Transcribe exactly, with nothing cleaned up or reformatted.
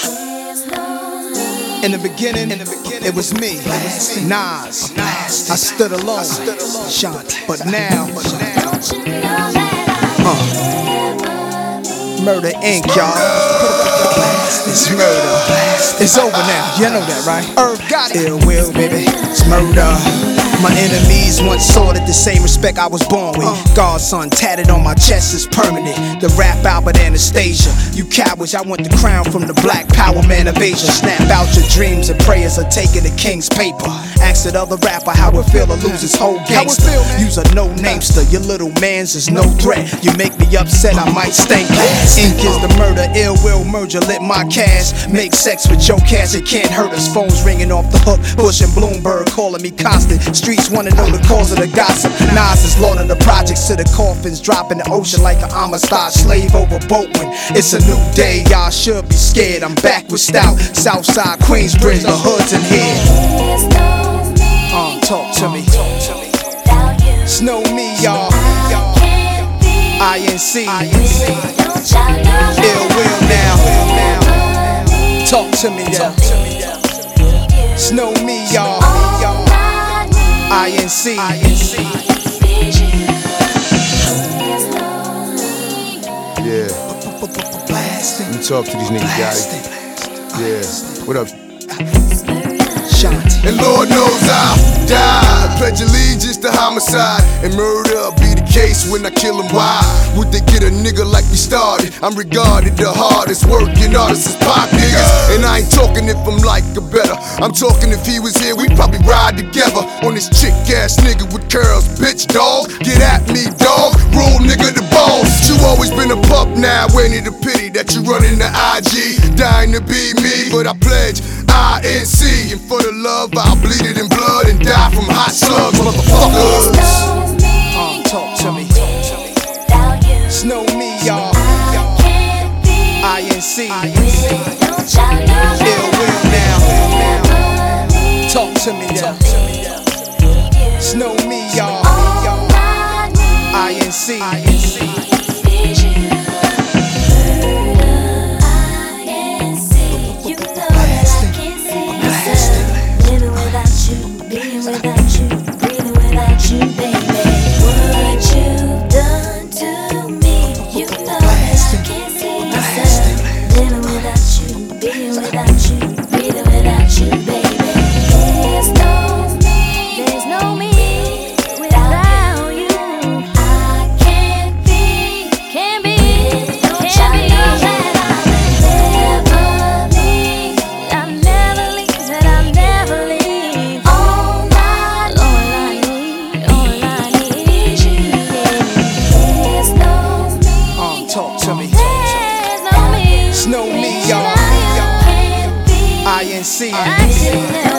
In the beginning, it was me, Nas. I stood alone, but now, uh, Murder Incorporated, y'all. It's murder. It's over now. You know that, right? Irv got it. Ill will, baby. It's murder. My enemies once sought it the same respect I was born with. God's son tatted on my chest is permanent. The rap Albert Anastasia. You cowards, I want the crown from the black power man of Asia. Snap out your dreams and prayers are taking the king's paper. Ask that other rapper how it feel to lose his whole gangster. Use a no-namester, your little man's is no threat. You make me upset, I might stank you. Ink is the murder, ill will merger, lit my cash. Make sex with your cash, it can't hurt us. Phones ringing off the hook, Bush and Bloomberg calling me constant. Streets wanna know the cause of the gossip. Nas is loading the projects to the coffins, dropping the ocean like an Amistad slave over boatman. It's a new day, y'all should be scared. I'm back with stout, Southside Queensbridge, the hoods in here. Uh, talk to me. Snow me, y'all. I N C. Ill will now. Talk to me, y'all. Snow me, y'all. I N C. Yeah. Let me talk to these niggas, guys. Yeah. What up? And Lord knows I'll die. I pledge allegiance to homicide, and murder be the case when I kill him. Why would they get a nigga like me started? I'm regarded the hardest working artist is pop niggas. And I ain't talking if I'm like a better. I'm talking if he was here, we'd probably ride together on this chick ass nigga with curls. Bitch, dog, get at me, dog. Rule nigga the balls. You always been a pup now, ain't it a pity that you running the I G? Dying to be me, but I pledge I N C. And for the love, I'll bleed it in blood and die from hot slugs, motherfuckers. Uh, talk to me. Snow me, y'all. I N C. Ill will now. Talk to me, yeah. Snow me, y'all. I N C. Snow me, y'all. I N C.